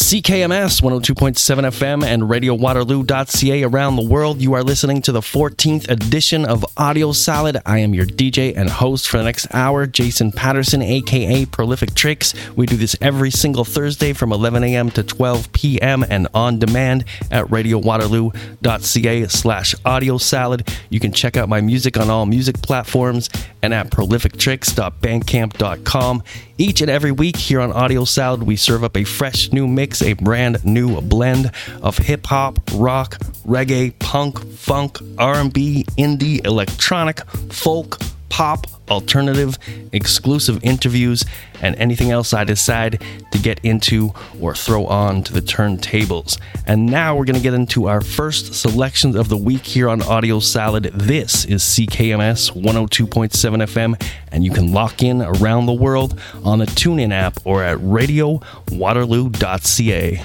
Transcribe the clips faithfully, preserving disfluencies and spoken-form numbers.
C K M S one oh two point seven F M and radio waterloo dot c a around the world. You are listening to the fourteenth edition of Audio Salad. I am your D J and host for the next hour, Jason Patterson, aka Prolific Tricks. We do this every single Thursday from eleven a.m. to twelve p.m. and on demand at radio waterloo dot c a slash audio salad. You can check out my music on all music platforms and at prolific tricks dot bandcamp dot com. Each and every week here on Audio Salad, we serve up a fresh new mix, a brand new blend of hip-hop, rock, reggae, punk, funk, R and B, indie, electronic, folk, pop, alternative, exclusive interviews, and anything else I decide to get into or throw on to the turntables. And now we're going to get into our first selections of the week here on Audio Salad. This is C K M S one oh two point seven F M, and you can lock in around the world on the TuneIn app or at radio waterloo dot c a.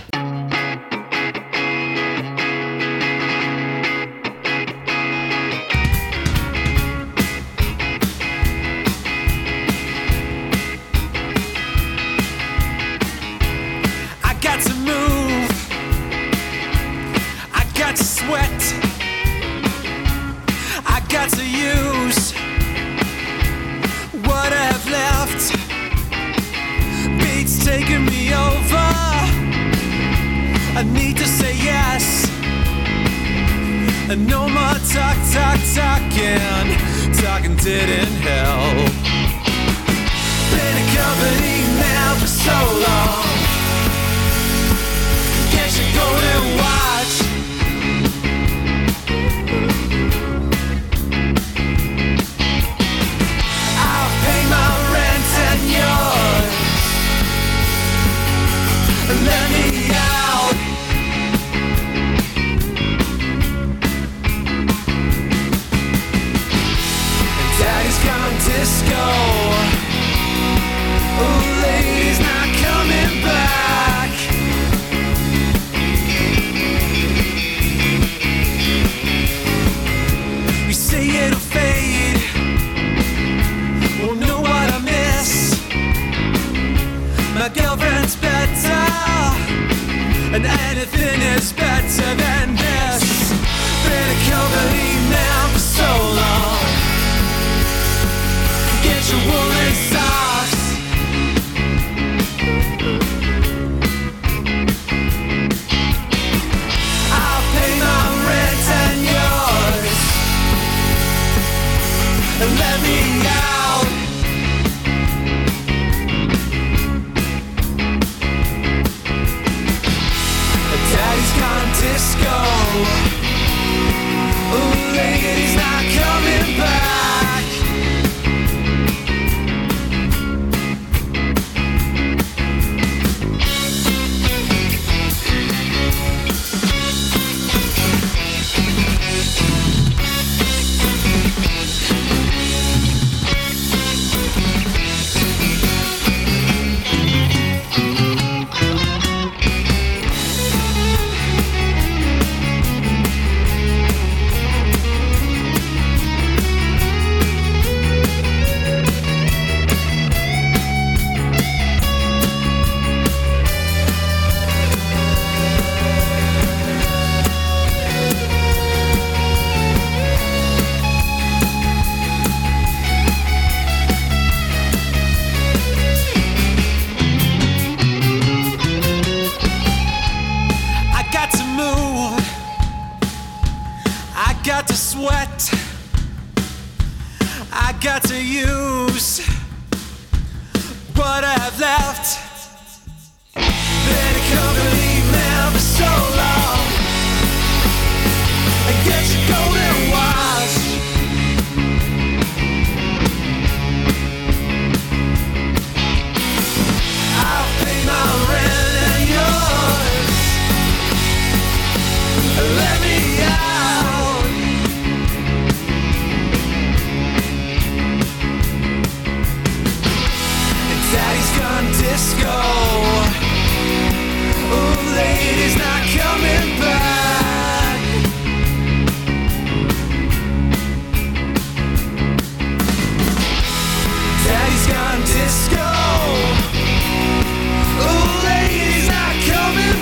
No more talk, talk, talking. Talking didn't help. Been a company now for so long. Can't you go and watch? I'll pay my rent and yours. Let me out. Disco. Oh, ladies not coming back. You say it'll fade. Won't know what I miss. My girlfriend's better, and anything is better than this. Been a company now for so long. Get your woolen socks. I'll pay my rent and yours. Let me out. Daddy's gone disco. Ooh, lady's not coming back. Got to use what I have left. Been a company man for so long. I get you golden wash. I'll pay my rent and yours. Let me out. Daddy's gone disco. Oh, ladies not coming back. Daddy's gone disco. Oh, ladies not coming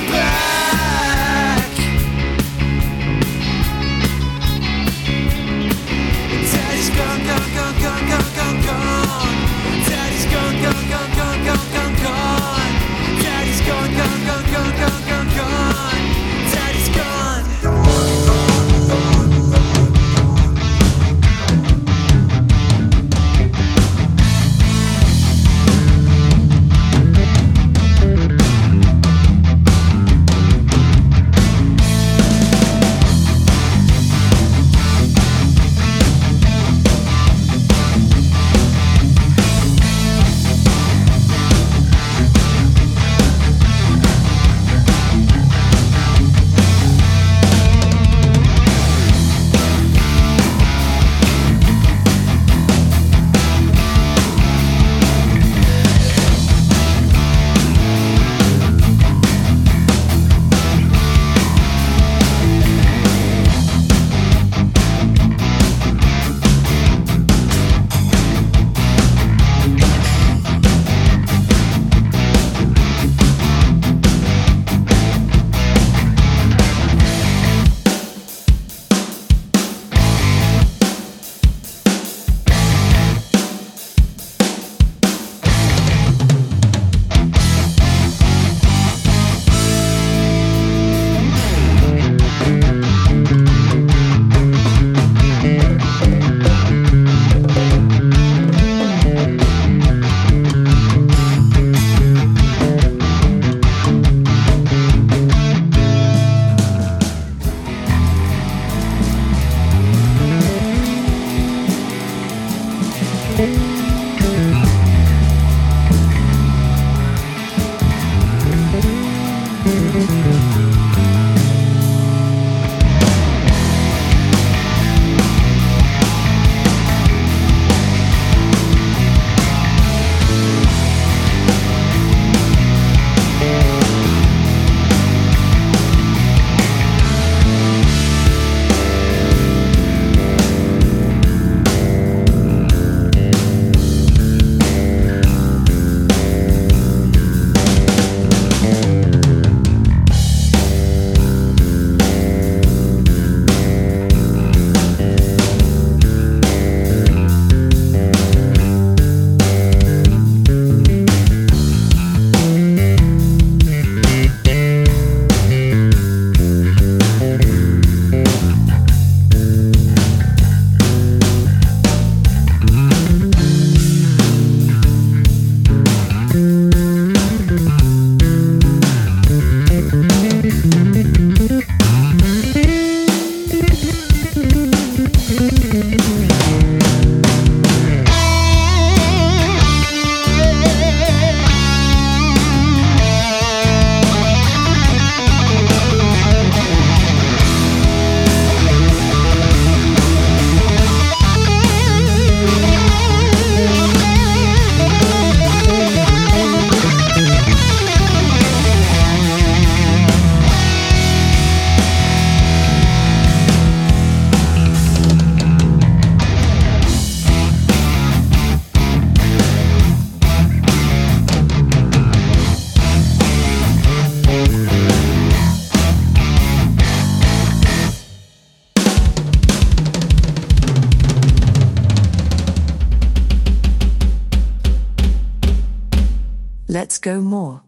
Let's go more.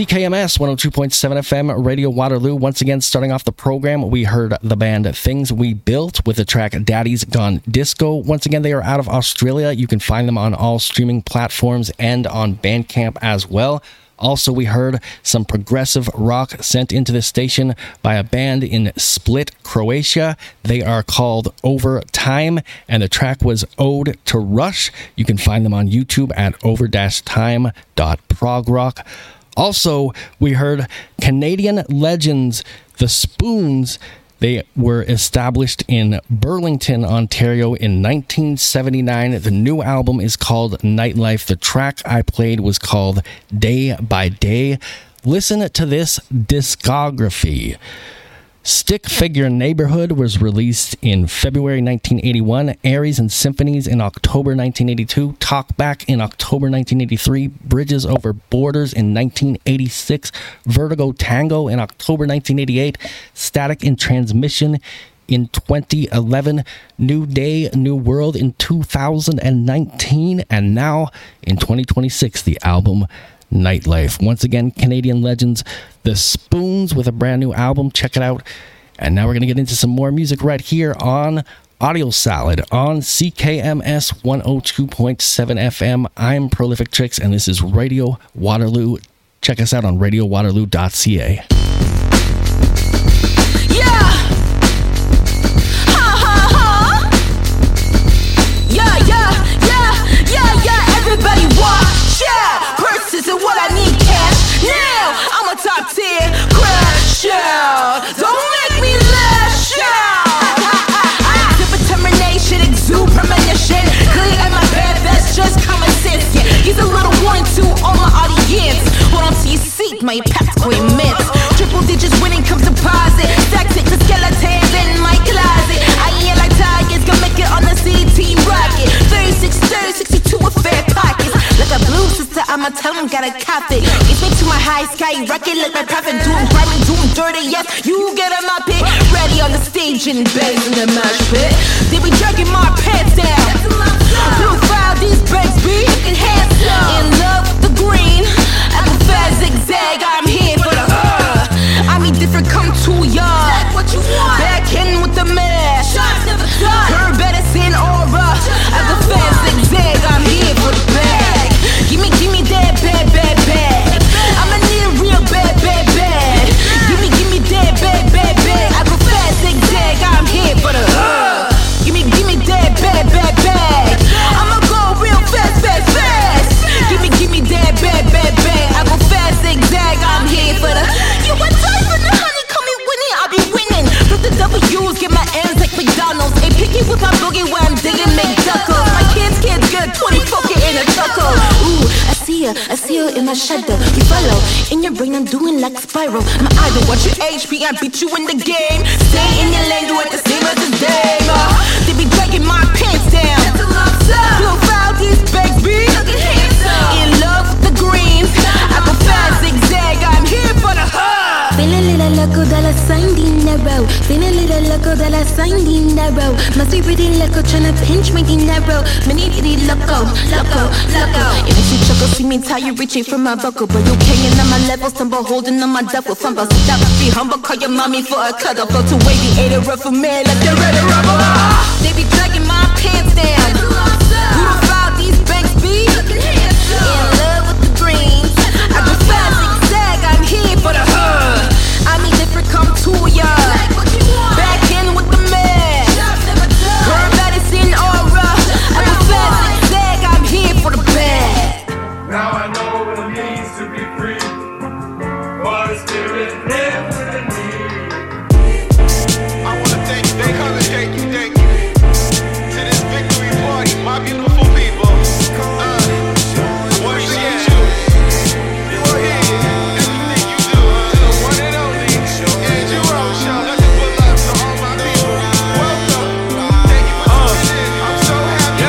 K M S one oh two point seven F M, Radio Waterloo. Once again, starting off the program, we heard the band Things We Built with the track Daddy's Gone Disco. Once again, they are out of Australia. You can find them on all streaming platforms and on Bandcamp as well. Also, we heard some progressive rock sent into the station by a band in Split, Croatia. They are called Over Time, and the track was Ode to Rush. You can find them on YouTube at over time dot prog rock. Also, we heard Canadian legends, The Spoons. They were established in Burlington, Ontario in nineteen seventy-nine. The new album is called Nightlife. The track I played was called Day by Day. Listen to this discography. Stick Figure Neighborhood was released in February nineteen eighty-one, Aries and Symphonies in October nineteen eighty-two, Talkback in October nineteen eighty-three, Bridges Over Borders in nineteen eighty-six, Vertigo Tango in October nineteen eighty-eight, Static in Transmission in twenty eleven, New Day, New World in two thousand nineteen, and now in twenty twenty-six, the album Nightlife. Once again, Canadian legends, The Spoons, with a brand new album. Check it out. And now we're going to get into some more music right here on Audio Salad on C K M S one oh two point seven F M. I'm Prolific Tricks, and this is Radio Waterloo. Check us out on radio waterloo dot c a. Yeah! Ha ha ha! Yeah, yeah, yeah, yeah, yeah, everybody watch out! Purses are what I need cash now! I'm a top tier crash out! Don't make me lash out! I exhibit determination, exude premonition. Clear in my bed, that's just common sense. Yeah, he's a little one to all my audience. Hold on to your seat, my practical immense. Triple digits winning comes deposit. Stack it to skeletons in my closet. I ain't like tigers, gonna make it on the C T rocket. thirty-six, thirty, sixty-two with fair pockets. Like a blue sister, I'ma tell them gotta cop it. It's me to my high sky rocket, like my prophet. Doing grimy, doing dirty, yes, you get on my pit. Ready on the stage and bags in the mosh pit. They be jerking my pants down. Blue file, these bags be looking handsome. In love with the green, I go fast zigzag, I'm here for the uh. I mean different, come to y'all. What you want? Back in with the mash. Her medicine aura. I go fast zigzag, I'm here for the bag. Give me, give me that bad, bad, bad. I'ma need a real bad, bad, bad. Give me, give me that bad, bad, bad. I go fast zigzag, I'm here for the uh. Give me, give me that bad, bad, bad. I'ma go real fast, fast, fast. Give me, give me that bad, bad, bad. I go fast zigzag, I'm here for the. You want time for the honey? Call me winning, I'll be winning. Put the W's, get my M's like McDonald's. Hey, picky with my boogie where I'm digging McDuckles. My kids, kids good, twenty-four K in a chuckle. Ooh, I see ya, I see ya in my shadow. You follow, in your brain I'm doing like spiral. My idol, watch your H P, I beat you in the game. Stay in your lane, do it the same as the day. Uh, they be dragging my pants down. Blue file, these bags be looking handsome. In love with the greens, I go fast zigzag, I'm here for the hug. Feeling little loco that I signed in a row. Feeling little loco that I signed in a row. Must be pretty loco tryna pinch me in a row. Many pretty loco, loco, loco. If you see choco, see me tired, reaching for my vocal. But you hanging on my level, stumble, holding on my duffel. Fumble, stop, be humble, call your mommy for a cuddle. Go to wavy, ate a rough man, like they're ready to rumble. They be dragging my pants down. Who the file these banks be? In love with the greens. I go fast, zigzag, I'm here for the hug. I mean different, come to ya. Back in with the man. Her medicine aura. I go fast, zigzag, I'm here for the bag. Now I know what it means to be free. For the spirit lives within me. I wanna thank you, thank you, thank you, thank you to this victory party, my beautiful people. Uh, once again, you are here, everything you do, uh, to the one and only Andrew Rocha. Nothing but love to all my people. Welcome, thank you for tuning in. I'm so happy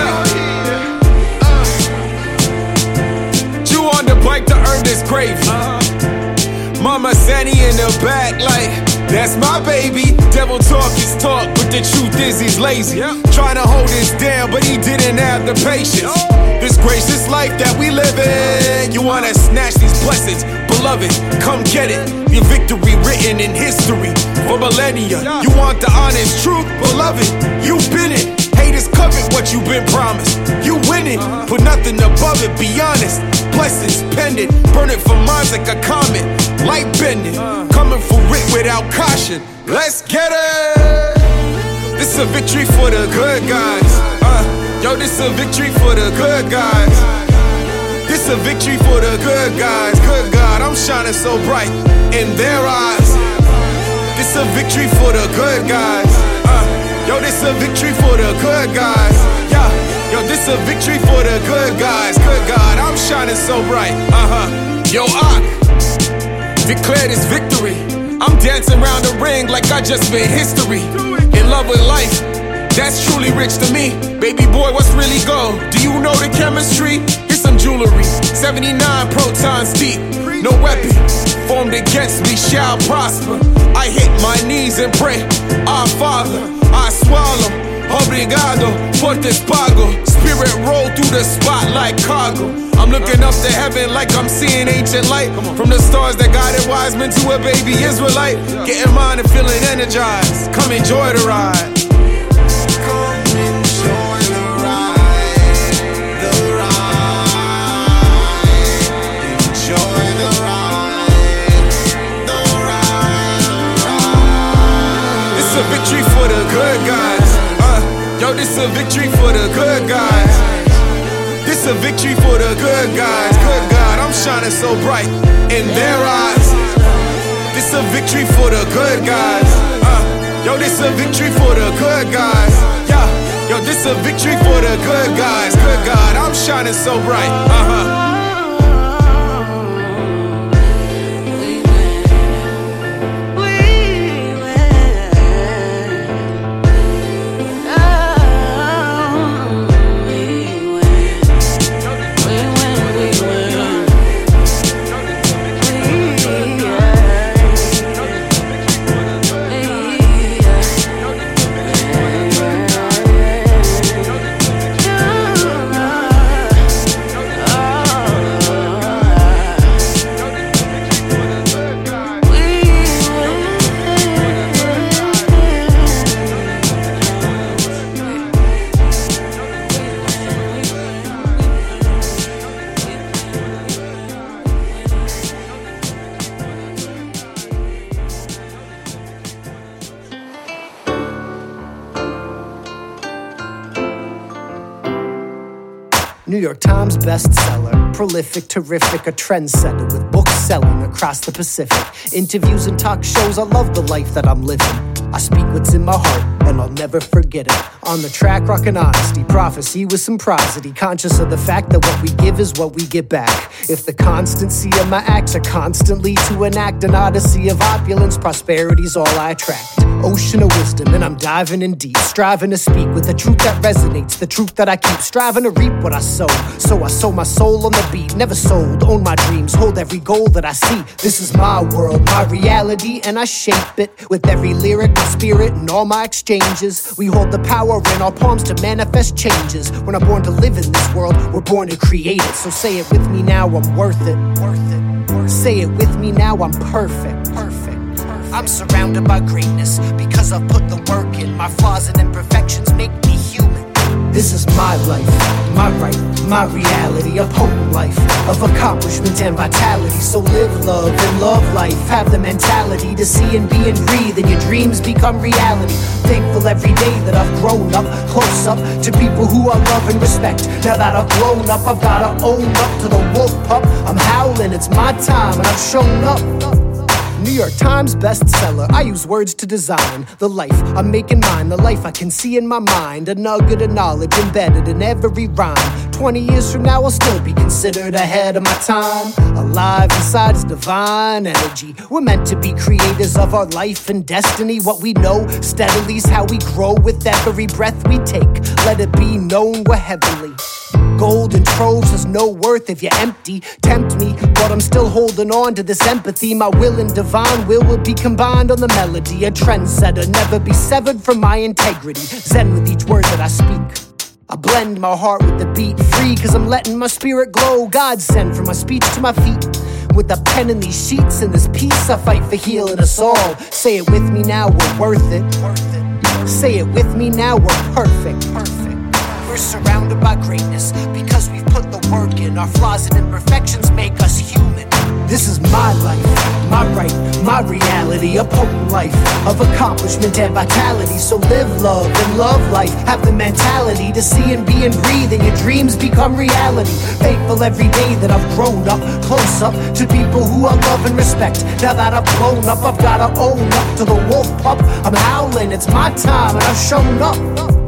you're here. Uh, Chew on the bike to earn this gravy. Mama Sandy in the back like, that's my baby. Devil talk is talk, but the truth is he's lazy. Trying to hold us down, but he didn't have the patience. This gracious life that we live in, you wanna snatch these blessings. beloved, come get it. Your victory written in history for millennia. You want the honest truth, beloved, you've been it. Haters covet what you've been promised. You win it, put nothing above it, be honest. Blessings pendant, burn it for minds like a comet. Light bending, coming for it without caution. Let's get it. This a victory for the good guys. Uh, yo, this a victory for the good guys. This a victory for the good guys. Good God, I'm shining so bright in their eyes. This a victory for the good guys. Uh, yo, this a victory for the good guys. Yeah, yo, this a victory for the good guys. Good God, I'm shining so bright. Uh-huh. Yo, Ak, declare this victory. I'm dancing around the ring like I just made history. In love with life, that's truly rich to me. Baby boy, what's really gold? Do you know the chemistry? Here's some jewelry, seventy-nine protons deep. No weapon formed against me shall prosper. I hit my knees and pray, our Father, I swallow. Obrigado por this pago. Spirit roll through the spot like cargo. I'm looking up to heaven like I'm seeing ancient light. From the stars that guided wise men to a baby Israelite. Getting mine and feeling energized. Come enjoy the ride. Come enjoy the ride, the ride. Enjoy the ride, the ride, the ride. This a victory for the good guys. Yo, this a victory for the good guys. This a victory for the good guys. Good God, I'm shining so bright in their eyes. This a victory for the good guys. Uh, yo, this a victory for the good guys. Yeah, yo, this a victory for the good guys. Good God, I'm shining so bright. Uh-huh. New York Times bestseller, prolific, terrific, a trendsetter with books selling across the Pacific. Interviews and talk shows, I love the life that I'm living. I speak what's in my heart, and I'll never forget it. On the track, rockin' honesty, prophecy with some prosody. Conscious of the fact that what we give is what we get back. If the constancy of my acts are constantly to enact an odyssey of opulence, prosperity's all I attract. Ocean of wisdom, and I'm diving in deep, striving to speak with the truth that resonates, the truth that I keep, striving to reap what I sow. So I sow my soul on the beat, never sold, own my dreams, hold every goal that I see. This is my world, my reality, and I shape it with every lyric, my spirit, and all my exchanges. We hold the power in our palms to manifest changes. We're not born to live in this world, we're born to create it. So say it with me now, I'm worth it. Worth it. Worth it. Say it with me now, I'm perfect. Perfect. I'm surrounded by greatness because I've put the work in. My flaws and imperfections make me human. This is my life, my right, my reality, a potent life of accomplishment and vitality. So live love and love life, have the mentality to see and be and breathe, and your dreams become reality. Thankful every day that I've grown up, close up to people who I love and respect. Now that I've grown up, I've gotta own up to the wolf pup. I'm howling, it's my time, and I've shown up. New York Times bestseller, I use words to design the life I'm making mine, the life I can see in my mind, a nugget of knowledge embedded in every rhyme. Twenty years from now I'll still be considered ahead of my time. Alive inside is divine energy. We're meant to be creators of our life and destiny. What we know steadily is how we grow with every breath we take. Let it be known we're heavenly. Gold in troves has no worth if you're empty. Tempt me, but I'm still holding on to this empathy. My will and divine will will be combined on the melody. A trendsetter, never be severed from my integrity. Zen with each word that I speak. I blend my heart with the beat, free cause I'm letting my spirit glow. God send from my speech to my feet. With a pen in these sheets and this peace, I fight for healing us all. Say it with me now, we're worth it. Say it with me now, we're perfect. We're surrounded by greatness because we've put the work in. Our flaws and imperfections make us human. This is my life, my right, my reality. A potent life of accomplishment and vitality. So live love and love life. Have the mentality to see and be and breathe, and your dreams become reality. Thankful every day that I've grown up, close up to people who I love and respect. Now that I've blown up, I've gotta own up to the wolf pup. I'm howling, it's my time and I've shown up.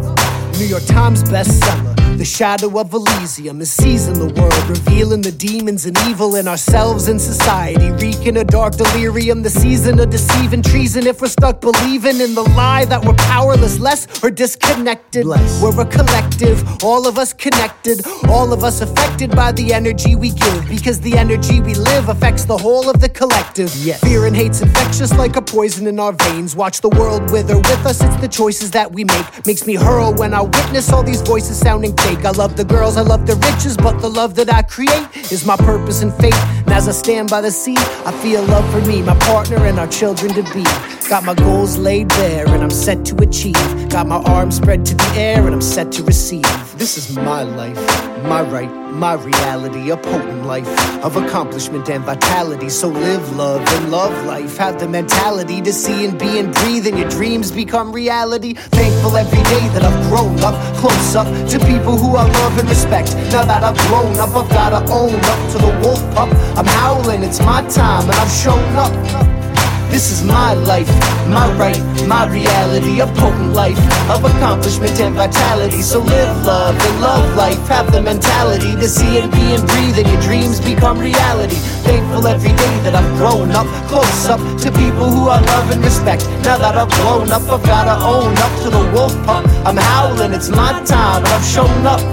New York Times bestseller. The shadow of Elysium is seizing the world, revealing the demons and evil in ourselves and society, wreaking a dark delirium, the season of deceiving treason. If we're stuck believing in the lie that we're powerless, less or disconnected, Bless. We're a collective, all of us connected, all of us affected by the energy we give, because the energy we live affects the whole of the collective. Yes. Fear and hate's infectious like a poison in our veins. Watch the world wither with us, it's the choices that we make. Makes me hurl when I witness all these voices sounding fake. I love the girls, I love the riches, but the love that I create is my purpose and fate. And as I stand by the sea, I feel love for me, my partner, and our children to be. Got my goals laid bare, and I'm set to achieve. Got my arms spread to the air, and I'm set to receive. This is my life, my right, my reality. A potent life of accomplishment and vitality. So live love and love life. Have the mentality to see and be and breathe, and your dreams become reality. Thankful every day that I've grown up, close up to people who I love and respect. Now that I've grown up, I've gotta own up to the wolf pup. I'm howling, it's my time and I've shown up. This is my life, my right, my reality. A potent life of accomplishment and vitality. So live love and love life. Have the mentality to see and be and breathe, and your dreams become reality. Thankful every day that I've grown up, close up to people who I love and respect. Now that I've blown up, I've gotta own up to the wolf pup. I'm howling, it's my time and I've shown up.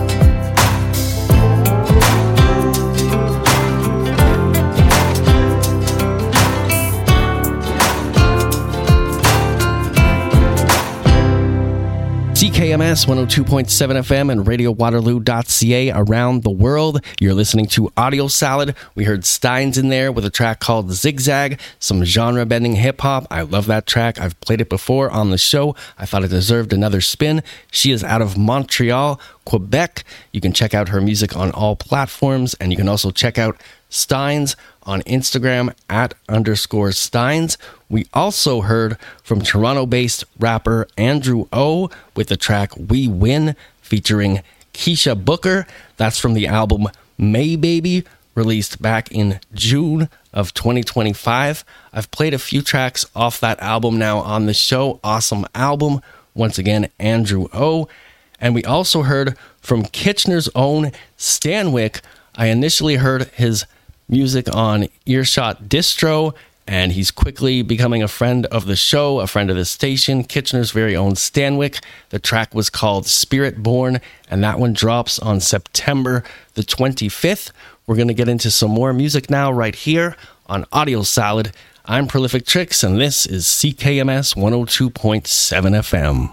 C K M S one oh two point seven F M and radio waterloo dot c a around the world. You're listening to Audio Salad. We heard Steins in there with a track called Zigzag, some genre-bending hip-hop. I love that track. I've played it before on the show. I thought it deserved another spin. She is out of Montreal, Quebec. You can check out her music on all platforms, and you can also check out Steins on Instagram at underscore Steins. We also heard from Toronto-based rapper Andrew O with the track We Win featuring Keisha Booker. That's from the album May Baby, released back in June of twenty twenty-five. I've played a few tracks off that album now on the show. Awesome album. Once again, Andrew O. And we also heard from Kitchener's own Stanwyck. I initially heard his music on Earshot Distro, and he's quickly becoming a friend of the show, a friend of the station, Kitchener's very own Stanwyck. The track was called Spirit Born, and that one drops on September the twenty-fifth. We're going to get into some more music now right here on Audio Salad. I'm Prolific Tricks, and this is C K M S one oh two point seven F M.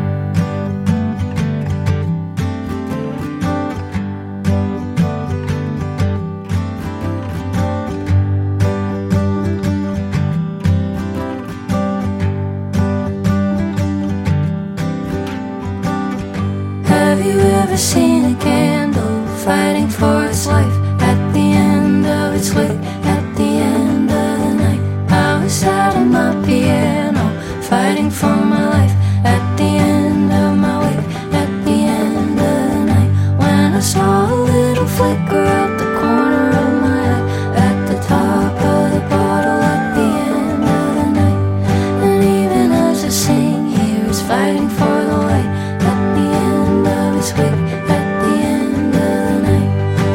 Have you ever seen a candle fighting for its life at the end of its wick, at the end of the night? I was sat on my piano fighting for my life at the end of my wick, at the end of the night, when I saw a little flicker out the corner of my eye at the top of the bottle at the end of the night. And even as I sing here, it's fighting for the light at the end of its wick, at the end of the night.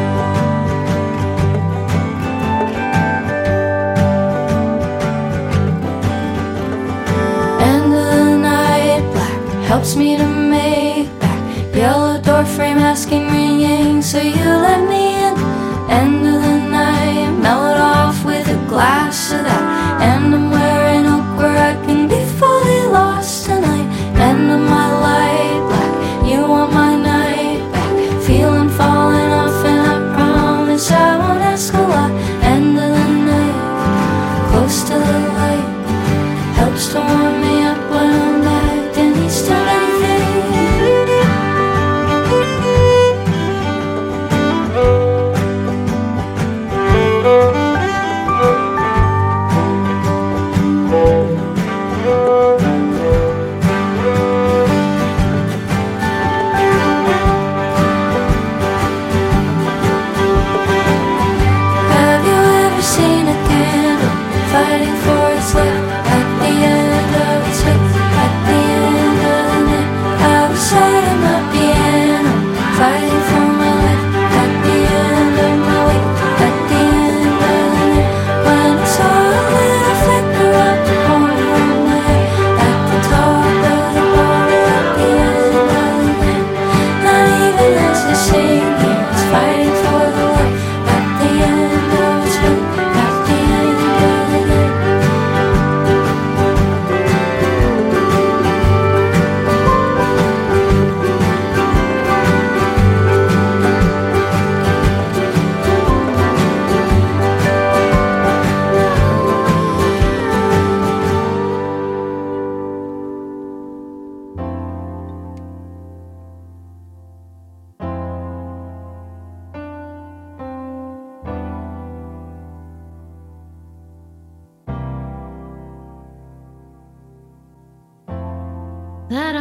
End of the night, black helps me to make back. Yellow door frame asking ringing, so you let me in. End of the night, mellowed off with a glass of that. And I'm wearing oak where I can be fully lost tonight. End of my light, black, you want my night back. Feeling falling off, and I promise I won't ask a lot. End of the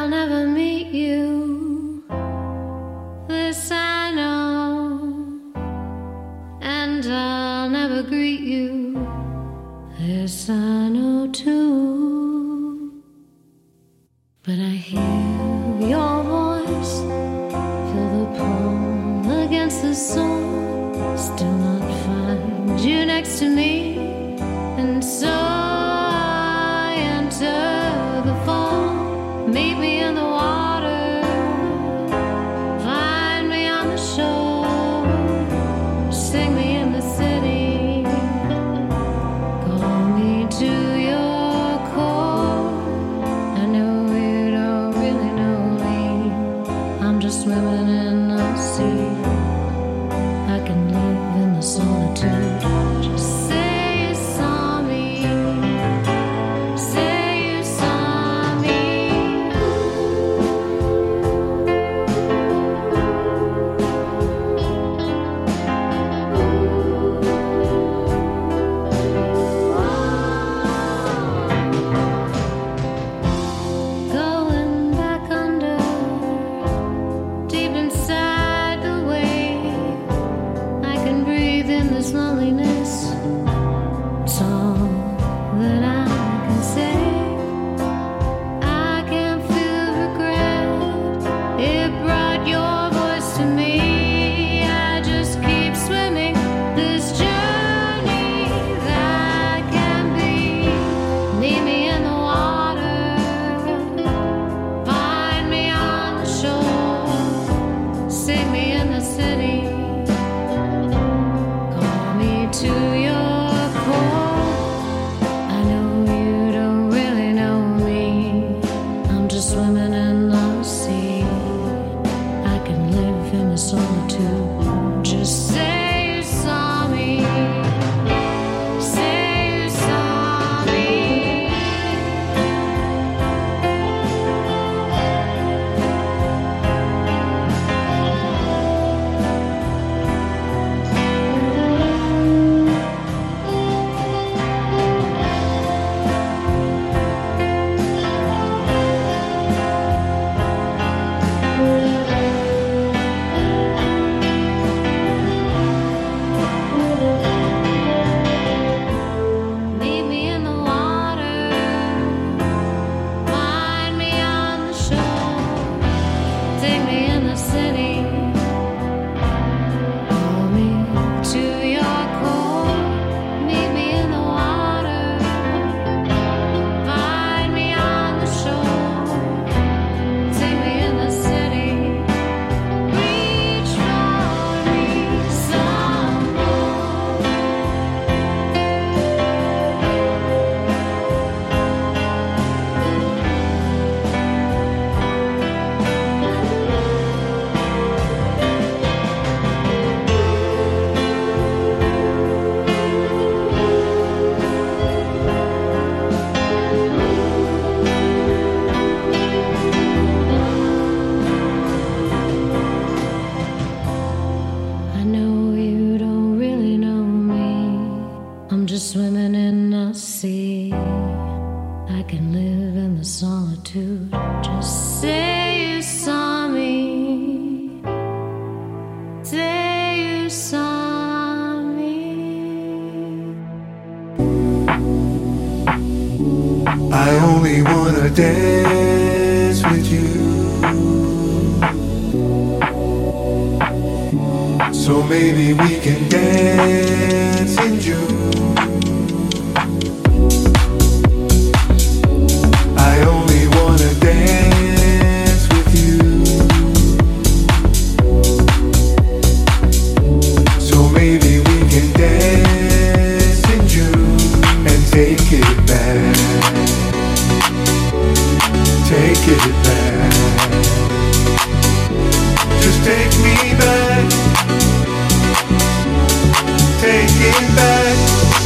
I'll never meet you. This I know, and I'll never greet you. This I know too. But I hear your voice, feel the pull against the soul. Still not find you next to me, and so I enter the fall. Meet me in the water, find me on the shore, sing me in the city, call me to your core. I know you don't really know me, I'm just swimming in the sea. I can live in the solitude. Just say you saw me, say you saw me. Going back under, deep inside the wave, I can breathe in this loneliness. It's all that I can say. I can't feel regret. It brought your voice to me. I just keep swimming this journey that can be. Meet me in the water, find me on the shore, sing me in the city, call me to your core. I know you don't really know me, I'm just swimming in the sea. I can live in the solitude. Just say you saw me, say you saw me. Meet me in the water, find me on the shore, take me in the city, call me to your core. Meet me in the water, find me on the shore, take me in the city, reach for me some more. I know you don't really know me, I'm just swimming in the sea. I can live in the solitude. Just say you saw me, say you saw me. I only wanna dance with you. So maybe we can dance in June. I only wanna dance with you. So maybe we can dance in June and take it back. Take it back. Just take me back. Take it back.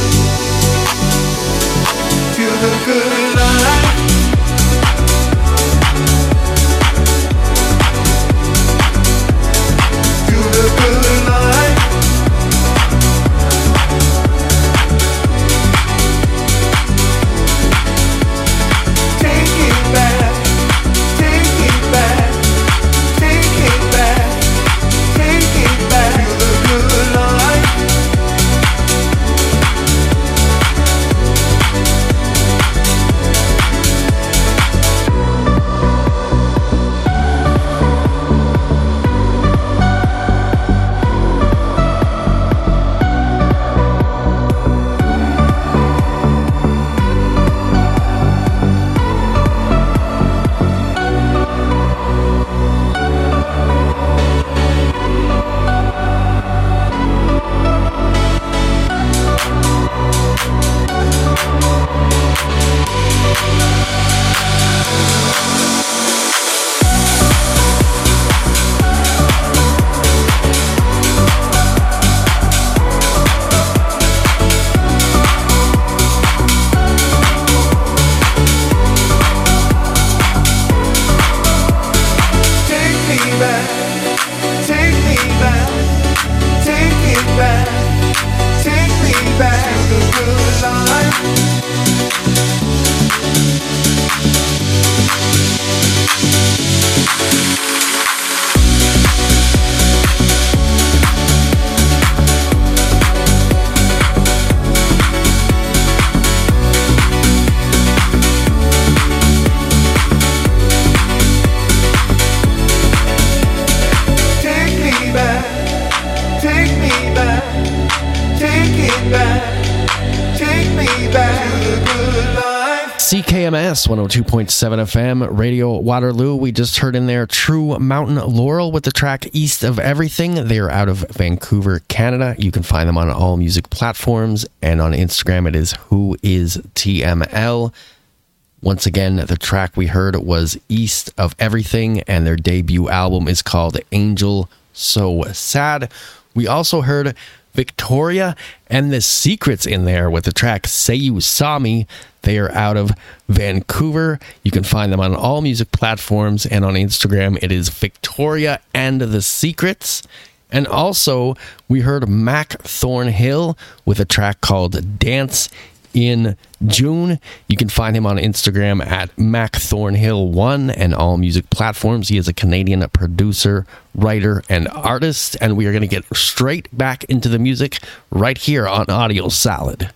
C K M S one oh two point seven F M, Radio Waterloo. We just heard in there True Mountain Laurel with the track East of Everything. They are out of Vancouver, Canada. You can find them on all music platforms, and on Instagram it is Who Is T M L. Once again, the track we heard was East of Everything, and their debut album is called Angel So Sad. We also heard Victoria and the Secrets in there with the track Say You Saw Me. They are out of Vancouver. You can find them on all music platforms, and on Instagram it is Victoria and the Secrets. And also we heard Mac Thornhill with a track called Dance in June. You can find him on Instagram at Mac Thornhill one and all music platforms. He is a Canadian producer, writer, and artist, and we are going to get straight back into the music right here on Audio Salad.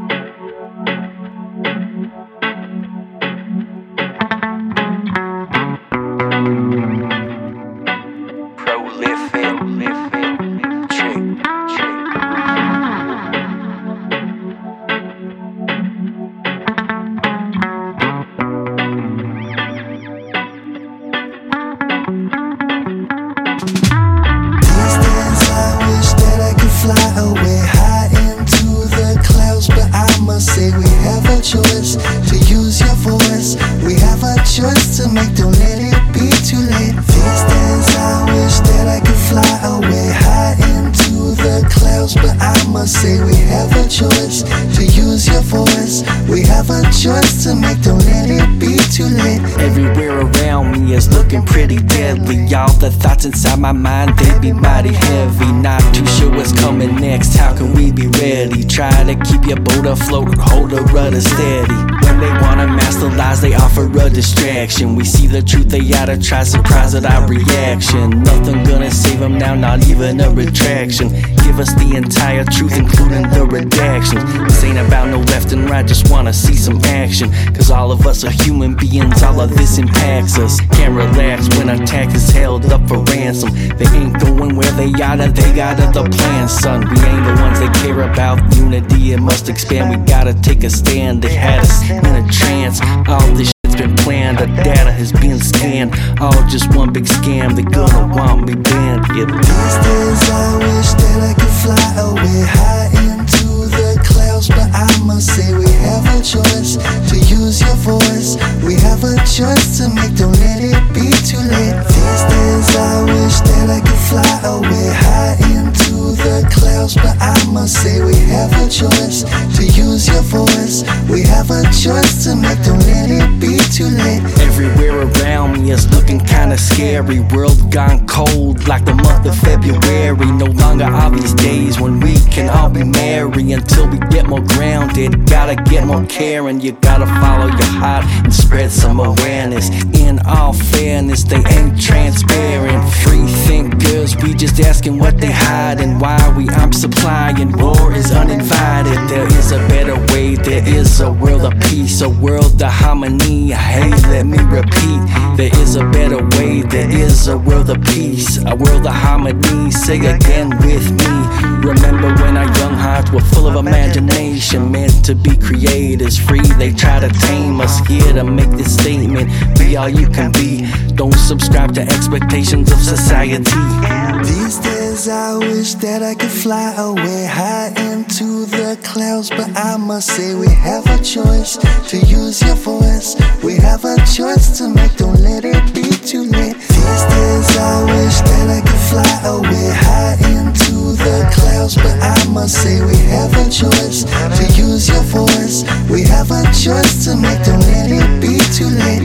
Inside my mind, they be mighty heavy. Not too sure what's coming next. How can we be ready? Try to keep your boat afloat, hold the rudder steady. When they wanna master lies, they offer a distraction. We see the truth, they oughta try, surprise at our reaction. Nothing gonna save them now, not even a retraction. Give us the entire truth, including the redactions. This ain't about no left and right, just wanna see some action. Cause all of us are human beings, all of this impacts us. Can't relax when attack is held up for ransom. They ain't going where they oughta, they got other plans, son. We ain't the ones they care about. Unity, it must expand. We gotta take a stand. They had us in a trance. All this shit's been planned. The data has been scanned. All just one big scam. They gonna want me banned. Yeah. These days I wish that I could fly away high into the clouds, but I must say we have a choice to use your voice. We have a choice to make. Don't let it be too late. These days I wish that I could fly away high into the clouds, but I must say we have a choice to use your voice. We have a choice to make. Don't let it be too late. Everywhere around me is looking kinda scary. World gone cold like the month of February. No longer are these days when we can all be merry. Until we get more grounded, gotta get more caring. You gotta follow your heart and spread some awareness. In all fairness, they ain't transparent. Free thinkers, we just asking what they hiding. Why we I'm supplying, war is uninvited. There is a better way, there is a world of peace, a world of harmony. Hey, let me repeat, there is a better way, there is a world of peace, a world of harmony. Say again with me. Remember when our young hearts were full of imagination, meant to be creators, free, they try to tame us. Here to make this statement, be all you can be. Don't subscribe to expectations of society. These days I wish that I could fly away high into the clouds, but I must say we have a choice to use your voice. We have a choice to make. Don't let it be too late. These days I wish that I could fly away high into the clouds, but I must say we have a choice to use your voice. We have a choice to make. Don't let it be too late.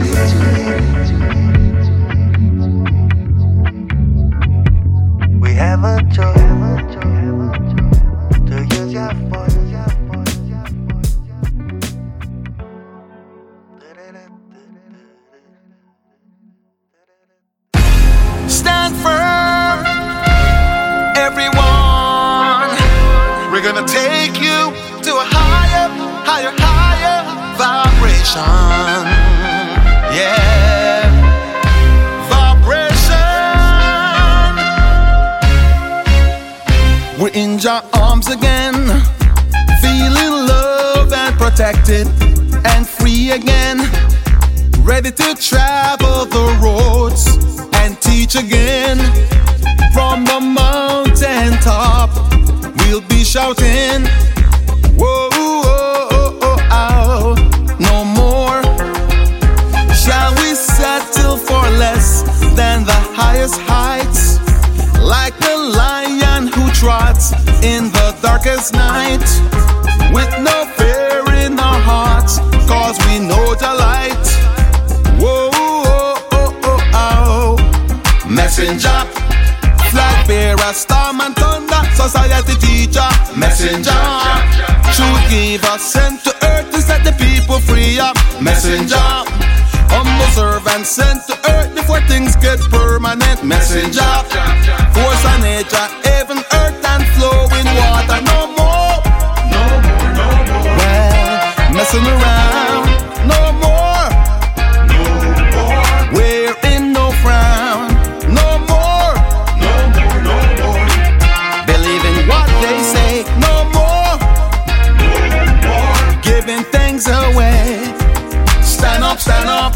We have a choice to use your voice. Stand firm, everyone. We're gonna take you to a higher, higher, higher vibration. Yeah, vibration. We're in your arms again, feeling loved and protected. and free again, ready to travel the roads and teach again. From the mountain top, we'll be shouting, whoa, oh, oh, oh, oh, no more shall we settle for less than the highest heights, like the lion who trots in the darkest night, with no fear in our hearts, cause we know the light. Whoa, oh, oh, oh, oh. Messenger, flag bearer, storm and thunder, society teacher, messenger, truth giver, sent to earth to set the people free up. Messenger, humble servant, sent to earth before things get permanent. Messenger, force of nature, heaven, earth and flowing water. No more, no more, no more. Well, messing around, no more, no more. Wearing no frown, no more, no more, no more. Believing what they say, no more, no more. Giving things away. Stand up, stand up.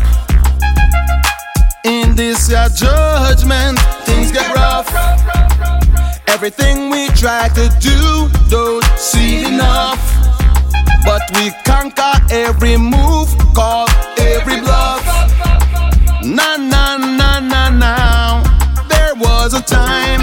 In this uh, judgment, things get rough. Everything we try to do, don't see enough. But we conquer every move, call every bluff. Na na na na na. There was a time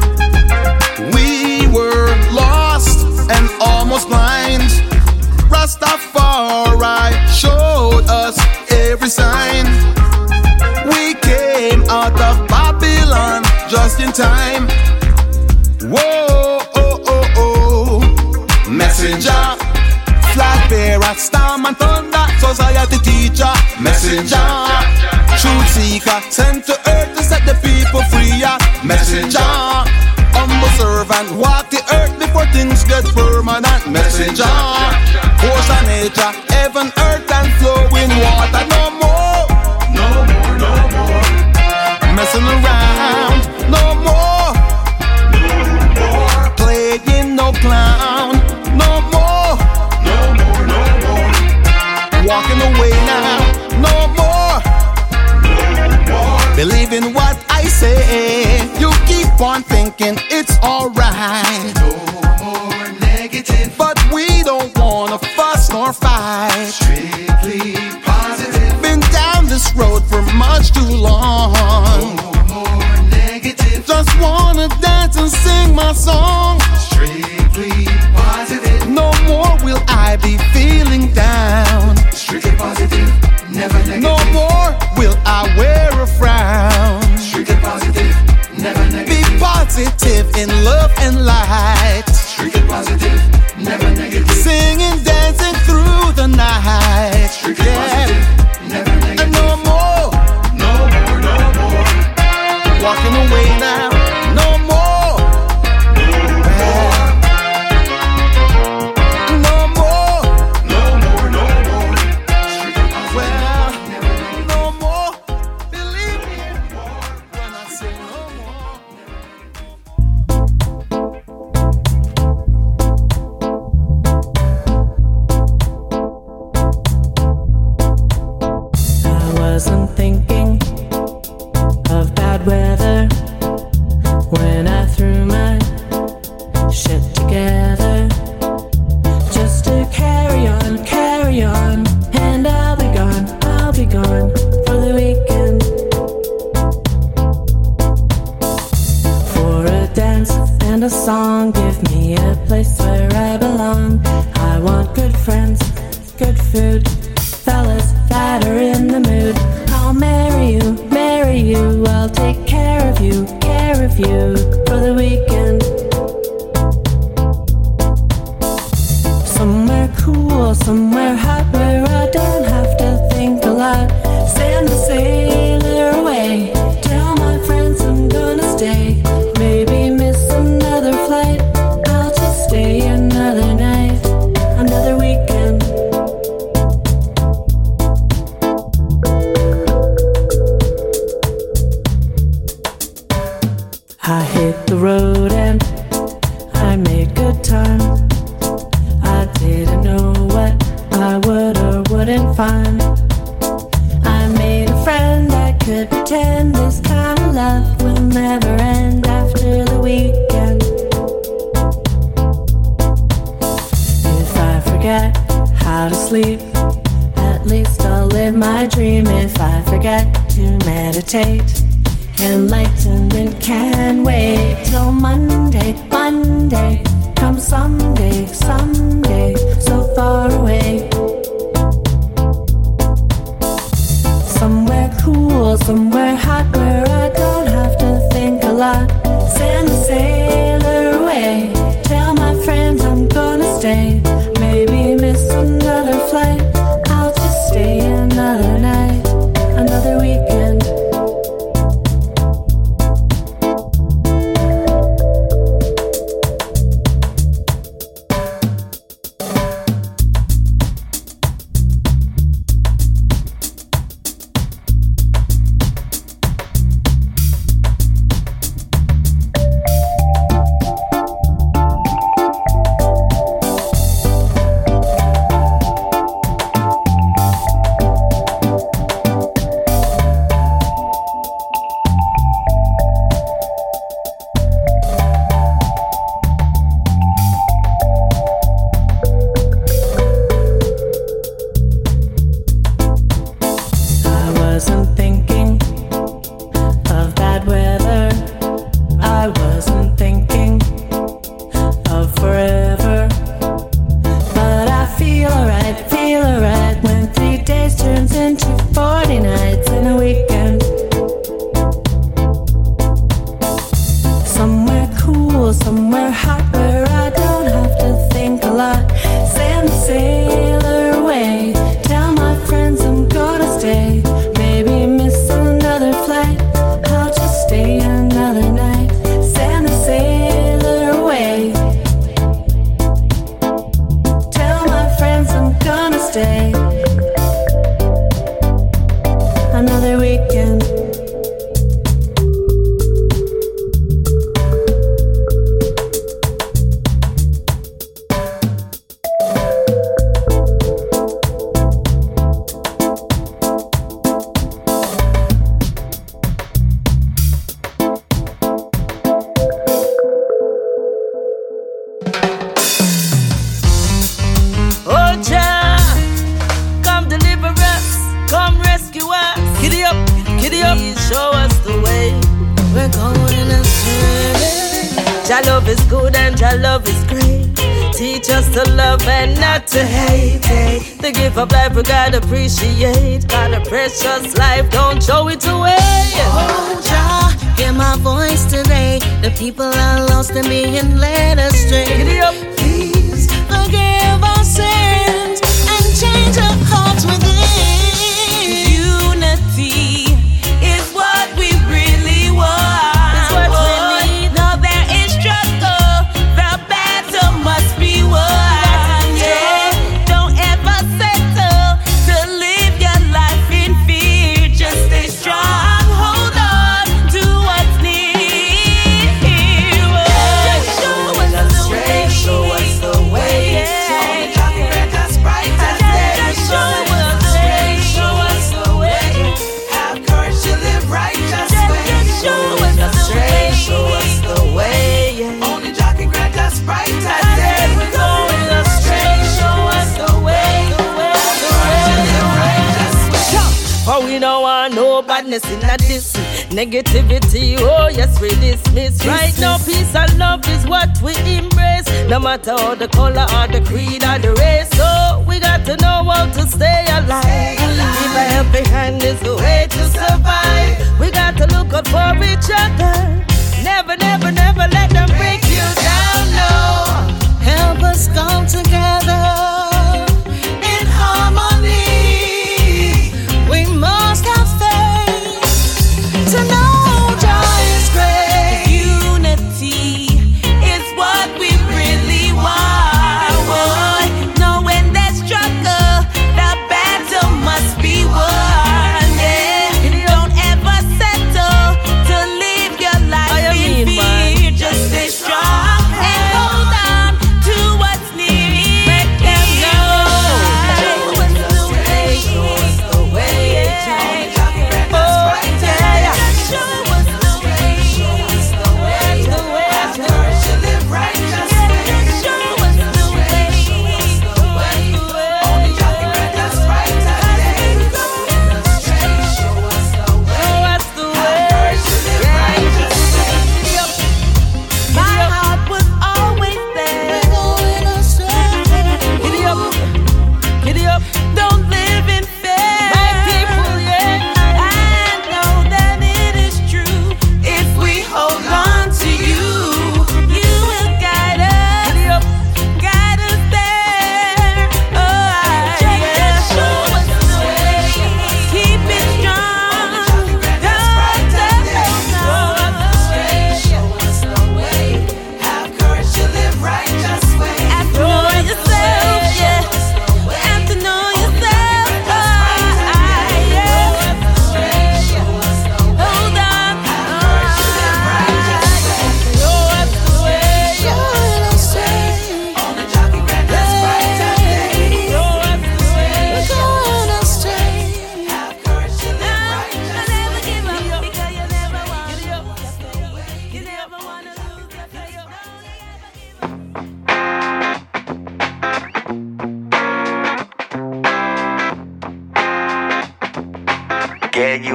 we were lost and almost blind. Rastafari showed us every sign. We came out of Babylon just in time. Whoa, oh, oh, oh. Messenger, flag bearer, storm and thunder, society teacher, messenger, truth seeker, sent to earth to set the people free. Messenger, humble servant, walk the earth before things get permanent. Messenger, force of nature, heaven, earth and flowing water. No more, no more, no more. Messing around, no more, no more. Playing no clown, no more, no more, no more. Walking away now, no more, no more. Believing what I say, you keep on thinking it's alright. No more negative, but we don't wanna fuss nor fight. Strictly positive. Been down this road for much too long. No more negative. Just wanna dance and sing my song. Strictly positive. No more will I be feeling down. Strictly positive, never negative. No more will I wear a frown. Strictly positive, never negative. Be positive in love and light. Strictly positive, never negative. Singing, dancing through the night. Strictly yeah. Positive, never negative. And no more, no more, no more. Walking away now, no more, no more. No more, no more, no more. Strictly positive, well, never negative. No more. Believe me when I say no more. Wasn't thinking of bad weather when I threw my shit together just to carry on, carry on, and I'll be gone, I'll be gone for the weekend, for a dance and a song. Give me a place where I belong. I want good friends, good food, fellas that are in the mood. I'll marry you, marry you. I'll take care of you, care of you for the weekend. Somewhere cool, somewhere hot, where I don't have to think a lot. Send a sailor away, tell my friends I'm gonna stay. Maybe miss another flight, I'll just stay another night, another weekend. I hit the road and I made good time. I didn't know what I would or would couldn't find. I made a friend that could pretend this kind of love will never end after the weekend. If I forget how to sleep, at least I'll live my dream. If I forget to meditate, enlightenment can wait till Monday, Monday, come someday, someday, so far away. Somewhere cool, somewhere hot, where I don't have to think a lot. Send the sailor away, tell my friends I'm gonna stay. Maybe miss another flight, I'll just stay another night, another weekend. Appreciate, got a precious life, don't throw it away. Oh, Jah, hear my voice today. The people are lost and being led astray. Please forgive our sins and change our hearts within. Unity is what we really want. It's what we need. Now there is struggle, the battle must be won. Badness in a this negativity, oh yes we dismiss. Right now peace and love is what we embrace, no matter how the color or the creed or the race. So we got to know how to stay alive. Keep a helping hand is the way to survive. We got to look out for each other. Never, never, never let them break you down, no. Help us come together in harmony. We must have faith to know Jah is great. Unity is what we really want. Knowing that struggle, the battle must be won. Yeah. Don't ever settle to live your life in fear. Just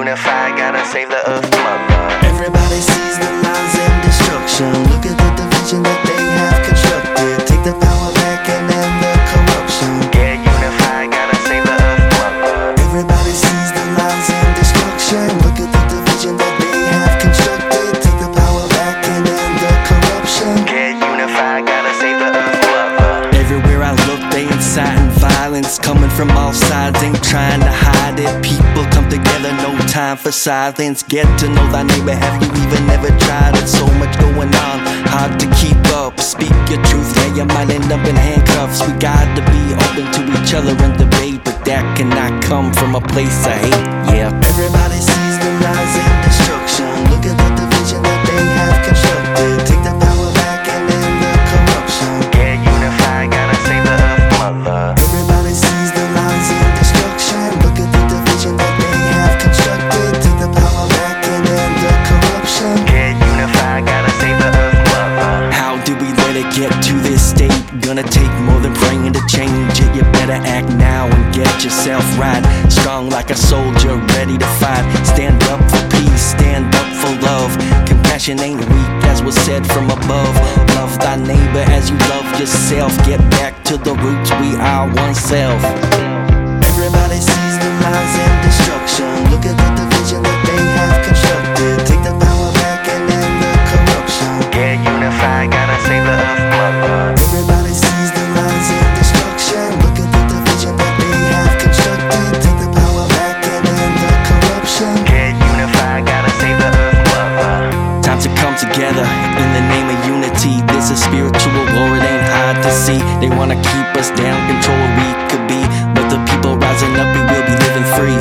unify, gotta save the earth, mother. Everybody sees the lines and destruction. Look at the division that they have constructed. Take the power back and end the corruption. Get unified, gotta save the earth, mother. Everybody sees the lines and destruction. Look at the division that they have constructed. Take the power back and end the corruption. Get unified, gotta save the earth, mother. Everywhere I look, they inciting violence, coming from all sides, ain't trying to hide it. People come together, no time for silence. Get to know thy neighbor, have you even ever tried it? So much going on, hard to keep up. Speak your truth, yeah, you might end up in handcuffs. We got to be open to each other and debate, but that cannot come from a place I hate, yeah. Everybody sees the lies and destruction. Look at the division that they have constructed. Take the power back and end the corruption. Get unified, gotta save the earth, mother. Everybody sees the lies and destruction. Look at the division that they have constructed. Take the power back and end the corruption. Get unified, gotta save the earth, mother. How did we let it get to this state? Gonna take more than praying to change it. You better act now and get yourself right. Strong like a soldier, ready to fight. Stand up for peace, stand up for love. Compassion ain't weak, as was said from above. Love thy neighbor as you love yourself. Get back to the roots, we are oneself. Everybody sees the lies and destruction. Look at the division that they have constructed. Take the power back and end the corruption. Get unified, gotta save the earth, mother. Everybody sees the lies and destruction. Look at the division that they have constructed. Take the power back and end the corruption. Get unified, gotta save the earth, mother. Time to come together in the name of unity. This is spiritual war, it ain't hard to see. They wanna keep us down, control what we could be, but the people rising up, we will be living free.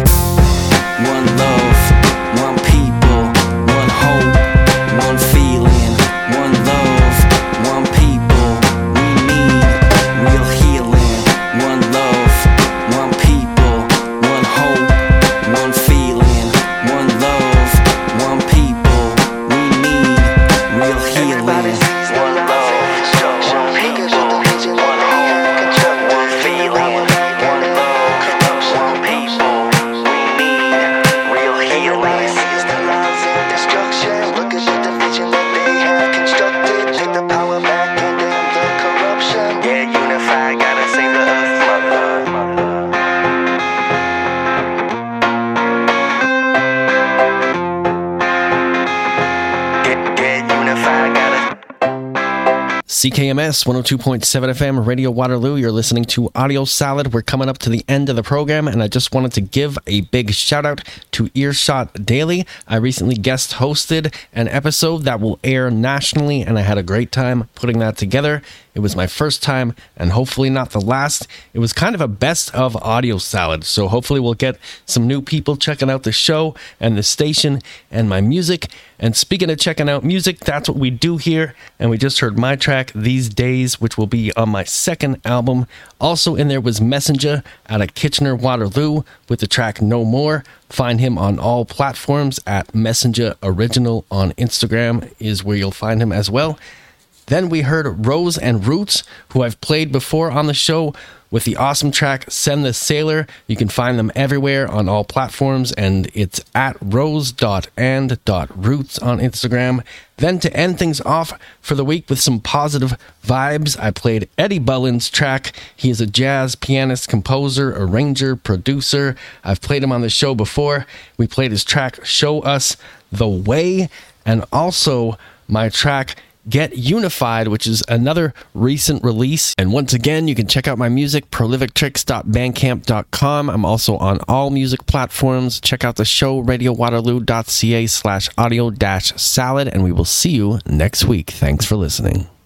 One love, one people, one hope, one feeling. One love, one people, we need real healing. One love, one people, one hope, one feeling. One love, one people, we need real healing. One love, one people, one hope, one feeling. One love, one people, we need real healing. Sees the lies and destruction. Look at the division that they have constructed. Take the power back and end the corruption. Get unified, gotta save the earth, mother. Get, get unified, gotta. C K M S one oh two point seven F M, Radio Waterloo. You're listening to Audio Salad. We're coming up to the end of the program, and I just wanted to give a big shout out to Earshot Daily. I recently guest hosted an episode that will air nationally, and I had a great time putting that together. It was my first time, and hopefully not the last. It was kind of a best of Audio Salad, so hopefully we'll get some new people checking out the show and the station and my music. And speaking of checking out music, that's what we do here. And we just heard my track, These Days, which will be on my second album. Also in there was Messenger out of Kitchener, Waterloo, with the track No More. Find him on all platforms at Messenger Original on Instagram is where you'll find him as well. Then we heard Rose and Roots, who I've played before on the show, with the awesome track Send the Sailor. You can find them everywhere on all platforms, and it's at rose dot and dot roots on Instagram. Then to end things off for the week with some positive vibes, I played Eddie Bullen's track. He is a jazz pianist, composer, arranger, producer. I've played him on the show before. We played his track Show Us the Way, and also my track Get Unified, which is another recent release. And once again, you can check out my music, prolific tricks dot bandcamp dot com. I'm also on all music platforms. Check out the show, radio waterloo dot c a slash audio dash salad, and we will see you next week. Thanks for listening.